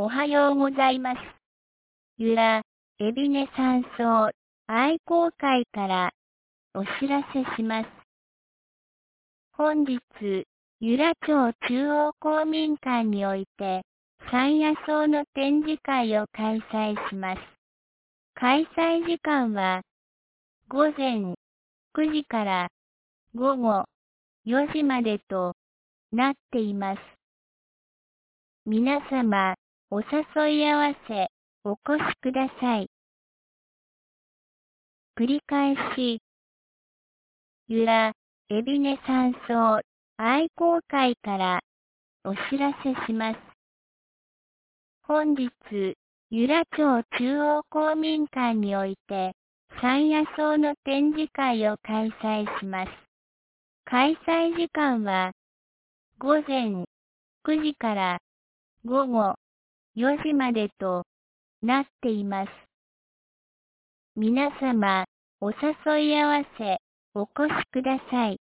おはようございます。由良、海老根山荘愛好会からお知らせします。本日、由良町中央公民館において、山野草の展示会を開催します。開催時間は、午前9時から午後4時までとなっています。皆様、お誘い合わせ、お越しください。繰り返し、由良、海老根山荘愛好会からお知らせします。本日、由良町中央公民館において、山野草の展示会を開催します。開催時間は、午前9時から午後4時までとなっています。皆様、お誘い合わせ、お越しください。